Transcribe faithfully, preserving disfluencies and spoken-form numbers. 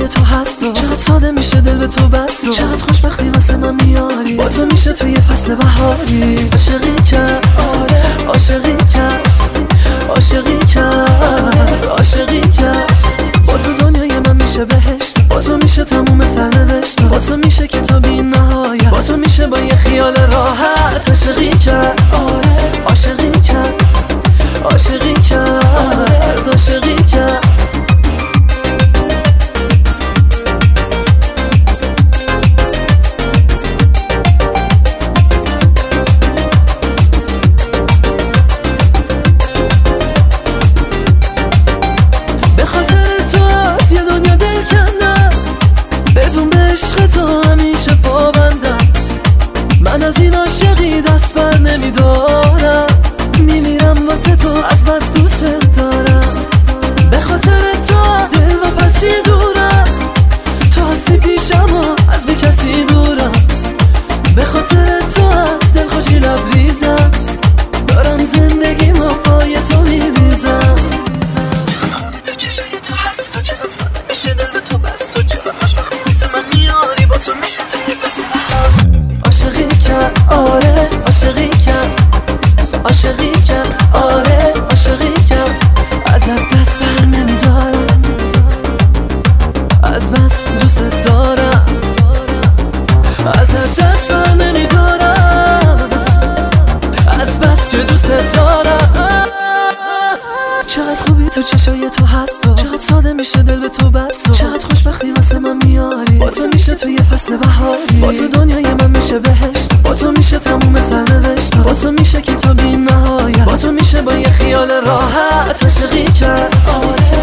چشای تو هست و چقدر ساده میشه دل به تو بست و چقدر خوشبختی واسه من میاری، با تو میشه توی فصل بهاری. عاشقی کرد آره، عاشقی کرد، عاشقی کرد، عاشقی کرد. با تو دنیای من میشه بهشت، با تو میشه تموم سرنوشت، با تو میشه کتابی نهایت، با تو میشه با یه خیال راحت. عاشقی کرد آره، عاشقی کرد، عاشقی کرد، عاشقی کرد. به خاطر تو از یه دنیا دل کندم، بدون به عشق تو همیشه پابندم. من از این عاشقی دست بر نمیدارم، میمیرم واسه تو از بس دوست دارم. به خاطر تو از دل و پسی دورم، تو هستی پیشم و از بی کسی دورم. به خاطر تو از دل خوشی لبریزم، دارم زندگیمو پای تو میریزم. چقدر خونه تو چشای تو هست و چقدر ساده میشه دل به تو بست و چقدر خوشبختی واسه من میاری، با تو میشه توی فصل بهار. عاشقی کرد آره، عاشقی کرد، عاشقی کرد آره، عاشقی کرد. ازت دست بر نمیدارم، از بس دوست دارم، ازت دست بر نمیدارم، از بس که دوست دارم. چقدر خوبی تو چشای تو هست و چقدر ساده میشه دل به تو بست و چقدر خوشبختی واسه من میاری، با تو میشه توی فصل بهاری. با تو دنیای من میشه بهشت، با تو میشه تموم سرنوشت، با تو میشه کتابی نهایت، با تو میشه با یه خیال راحت. عاشقی کرد آره،